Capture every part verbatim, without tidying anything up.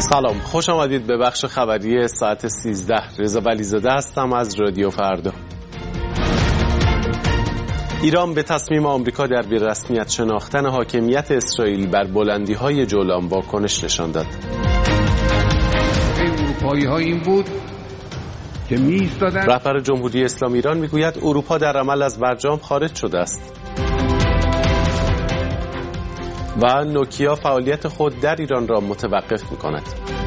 سلام، خوش آمدید به بخش خبری ساعت سیزده. رضا ولیزاده هستم از رادیو فردا. ایران به تصمیم آمریکا در بی‌رسمیت شناختن حاکمیت اسرائیل بر بلندی‌های جولان واکنش نشان داد. اروپایی‌ها این بود که می‌ایستادند. رهبر جمهوری اسلامی ایران میگوید اروپا در عمل از برجام خارج شده است. و نوکیا فعالیت خود در ایران را متوقف می‌کند.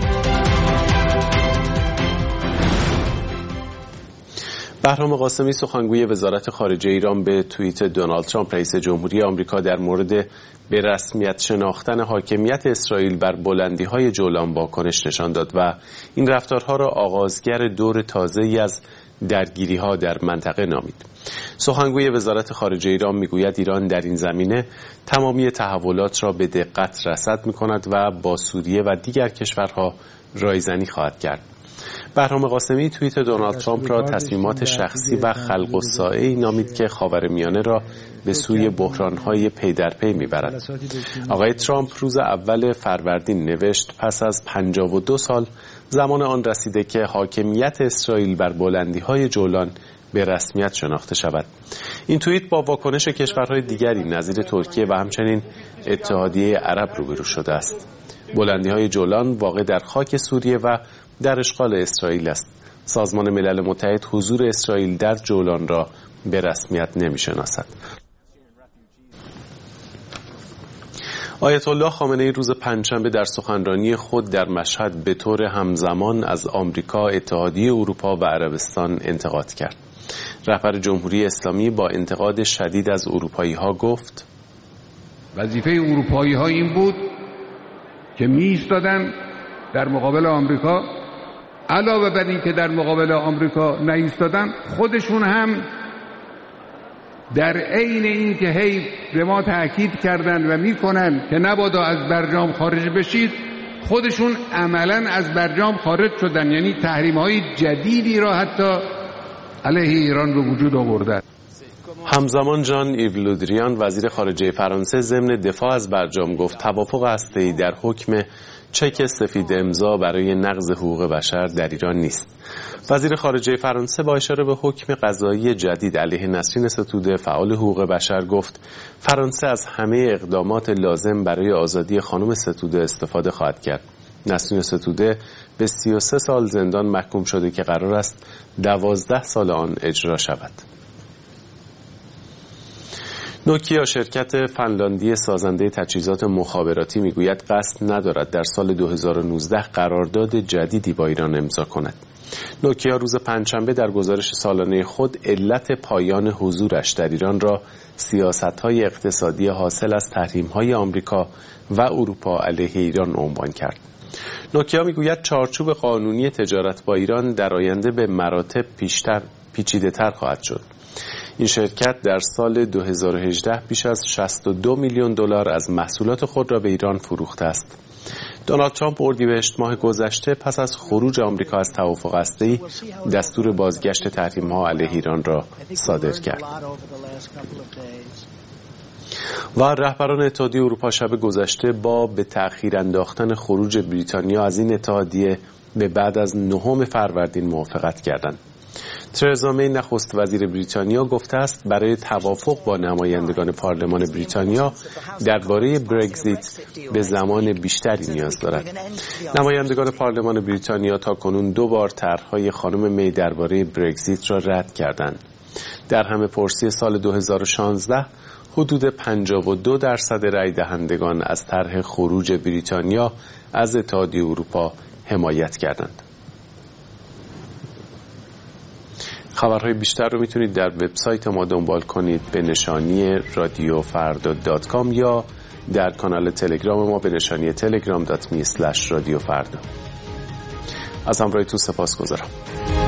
بهرام قاسمی سخنگوی وزارت خارجه ایران به توییت دونالد ترامپ رئیس جمهوری آمریکا در مورد به رسمیت شناختن حاکمیت اسرائیل بر بلندی‌های جولان واکنش نشان داد و این رفتارها را آغازگر دور تازه‌ای از درگیری‌ها در منطقه نامید. سخنگوی وزارت خارجه ایران میگوید ایران در این زمینه تمامی تحولات را به دقت رصد می‌کند و با سوریه و دیگر کشورها رایزنی خواهد کرد. بهرام قاسمی توییت دونالد ترامپ را تصمیمات شخصی و خلق الساعه‌ای نامید که خاورمیانه را به سوی بحران‌های پی در پی می‌برد. آقای ترامپ روز اول فروردین نوشت پس از پنجاه و دو سال زمان آن رسیده که حاکمیت اسرائیل بر بلندی‌های جولان به رسمیت شناخته شود. این توییت با واکنش کشورهای دیگری نظیر ترکیه و همچنین اتحادیه عرب روبرو شده است. بلندی‌های جولان واقع در خاک سوریه و در اشغال اسرائیل است. سازمان ملل متحد حضور اسرائیل در جولان را به رسمیت نمی‌شناسد. آیت الله خامنه‌ای روز پنجشنبه در سخنرانی خود در مشهد به طور همزمان از آمریکا، اتحادیه اروپا و عربستان انتقاد کرد. رهبر جمهوری اسلامی با انتقاد شدید از اروپایی‌ها گفت: وظیفه اروپایی‌ها این بود که می‌ایستادن در مقابل آمریکا، علاوه بر این که در مقابل آمریکا نایستادن، خودشون هم در عین این که هی به ما تأکید کردن و میکنن که نبادا از برجام خارج بشید، خودشون عملا از برجام خارج شدن، یعنی تحریم‌های جدیدی را حتی علیه ایران به وجود آوردن. همزمان ژان ایو لودریان وزیر خارجه فرانسه ضمن دفاع از برجام گفت توافق هسته‌ای در حکم چک سفید امضا برای نقض حقوق بشر در ایران نیست. وزیر خارجه فرانسه با اشاره به حکم قضایی جدید علیه نسرین ستوده فعال حقوق بشر گفت فرانسه از همه اقدامات لازم برای آزادی خانم ستوده استفاده خواهد کرد. نسرین ستوده به سی و سه سال زندان محکوم شده که قرار است دوازده سال آن اجرا شود. نوکیا شرکت فنلاندی سازنده تجهیزات مخابراتی میگوید قصد ندارد در سال دو هزار و نوزده قرارداد جدیدی با ایران امضا کند. نوکیا روز پنجشنبه در گزارش سالانه خود علت پایان حضورش در ایران را سیاست‌های اقتصادی حاصل از تحریم‌های آمریکا و اروپا علیه ایران عنوان کرد. نوکیا میگوید چارچوب قانونی تجارت با ایران در آینده به مراتب پیشتر پیچیده‌تر خواهد شد. این شرکت در سال دو هزار و هجده بیش از شصت و دو میلیون دلار از محصولات خود را به ایران فروخته است. دونالد ترامپ اردیبهشت ماه گذشته پس از خروج آمریکا از توافق هسته‌ای دستور بازگشت تحریم‌ها علیه ایران را صادر کرد. و رهبران اتحادیه اروپا شب گذشته با به تأخیر انداختن خروج بریتانیا از این اتحادیه به بعد از نهم فروردین موافقت کردند. ترزا می نخست وزیر بریتانیا گفته است برای توافق با نمایندگان پارلمان بریتانیا درباره برگزیت به زمان بیشتری نیاز دارد. نمایندگان پارلمان بریتانیا تاکنون دو بار طرح‌های خانم می درباره برگزیت را رد کردند. در همه پرسی سال دو هزار و شانزده حدود پنجاه و دو درصد رای دهندگان از طرح خروج بریتانیا از اتحادیه اروپا حمایت کردند. خبرهای بیشتر رو میتونید در وبسایت ما دنبال کنید به نشانی رادیو فردا دات کام یا در کانال تلگرام ما به نشانی تلگرام دات می اسلش رادیو فردا. از همراهیتون سپاسگزارم.